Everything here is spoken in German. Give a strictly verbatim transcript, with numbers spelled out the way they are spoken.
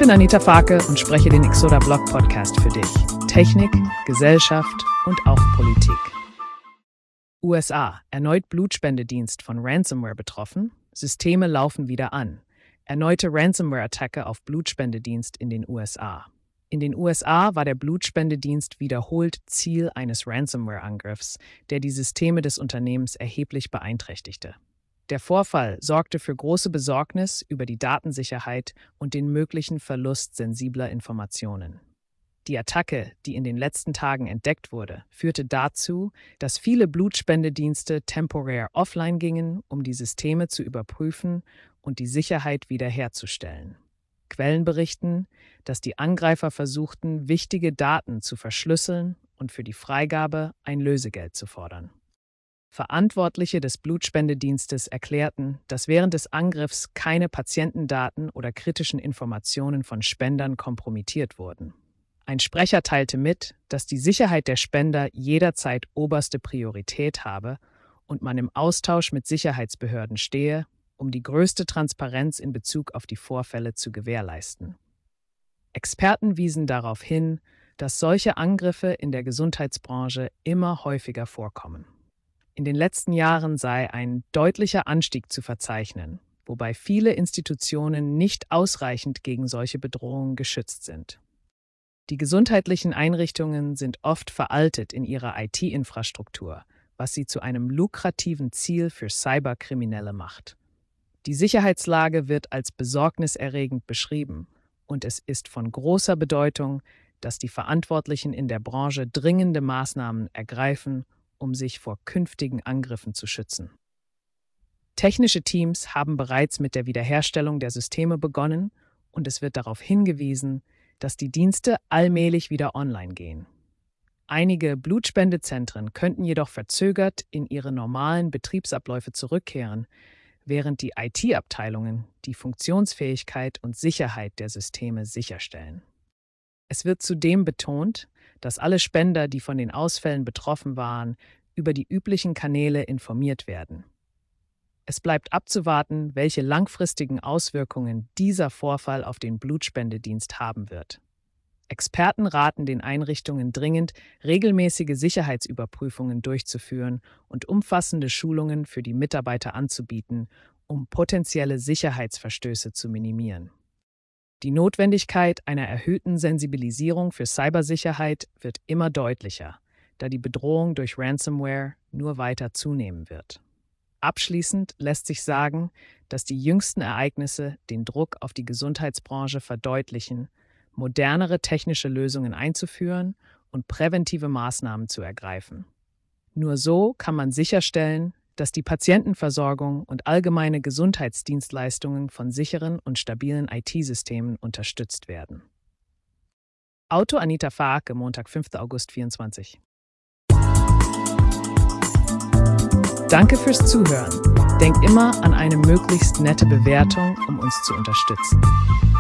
bin Anita Farke und spreche den Exoda Blog Podcast für dich. Technik, Gesellschaft und auch Politik. U S A. Erneut Blutspendedienst von Ransomware betroffen. Systeme laufen wieder an. Erneute Ransomware-Attacke auf Blutspendedienst in den U S A. In den U S A war der Blutspendedienst wiederholt Ziel eines Ransomware-Angriffs, der die Systeme des Unternehmens erheblich beeinträchtigte. Der Vorfall sorgte für große Besorgnis über die Datensicherheit und den möglichen Verlust sensibler Informationen. Die Attacke, die in den letzten Tagen entdeckt wurde, führte dazu, dass viele Blutspendedienste temporär offline gingen, um die Systeme zu überprüfen und die Sicherheit wiederherzustellen. Quellen berichten, dass die Angreifer versuchten, wichtige Daten zu verschlüsseln und für die Freigabe ein Lösegeld zu fordern. Verantwortliche des Blutspendedienstes erklärten, dass während des Angriffs keine Patientendaten oder kritischen Informationen von Spendern kompromittiert wurden. Ein Sprecher teilte mit, dass die Sicherheit der Spender jederzeit oberste Priorität habe und man im Austausch mit Sicherheitsbehörden stehe, um die größte Transparenz in Bezug auf die Vorfälle zu gewährleisten. Experten wiesen darauf hin, dass solche Angriffe in der Gesundheitsbranche immer häufiger vorkommen. In den letzten Jahren sei ein deutlicher Anstieg zu verzeichnen, wobei viele Institutionen nicht ausreichend gegen solche Bedrohungen geschützt sind. Die gesundheitlichen Einrichtungen sind oft veraltet in ihrer I T-Infrastruktur, was sie zu einem lukrativen Ziel für Cyberkriminelle macht. Die Sicherheitslage wird als besorgniserregend beschrieben und es ist von großer Bedeutung, dass die Verantwortlichen in der Branche dringende Maßnahmen ergreifen, um sich vor künftigen Angriffen zu schützen. Technische Teams haben bereits mit der Wiederherstellung der Systeme begonnen und es wird darauf hingewiesen, dass die Dienste allmählich wieder online gehen. Einige Blutspendezentren könnten jedoch verzögert in ihre normalen Betriebsabläufe zurückkehren, während die I T-Abteilungen die Funktionsfähigkeit und Sicherheit der Systeme sicherstellen. Es wird zudem betont, dass alle Spender, die von den Ausfällen betroffen waren, über die üblichen Kanäle informiert werden. Es bleibt abzuwarten, welche langfristigen Auswirkungen dieser Vorfall auf den Blutspendedienst haben wird. Experten raten den Einrichtungen dringend, regelmäßige Sicherheitsüberprüfungen durchzuführen und umfassende Schulungen für die Mitarbeiter anzubieten, um potenzielle Sicherheitsverstöße zu minimieren. Die Notwendigkeit einer erhöhten Sensibilisierung für Cybersicherheit wird immer deutlicher, da die Bedrohung durch Ransomware nur weiter zunehmen wird. Abschließend lässt sich sagen, dass die jüngsten Ereignisse den Druck auf die Gesundheitsbranche verdeutlichen, modernere technische Lösungen einzuführen und präventive Maßnahmen zu ergreifen. Nur so kann man sicherstellen, dass die Patientenversorgung und allgemeine Gesundheitsdienstleistungen von sicheren und stabilen I T-Systemen unterstützt werden. Autor Anita Farke, Montag, fünfter August vierundzwanzig. Danke fürs Zuhören. Denk immer an eine möglichst nette Bewertung, um uns zu unterstützen.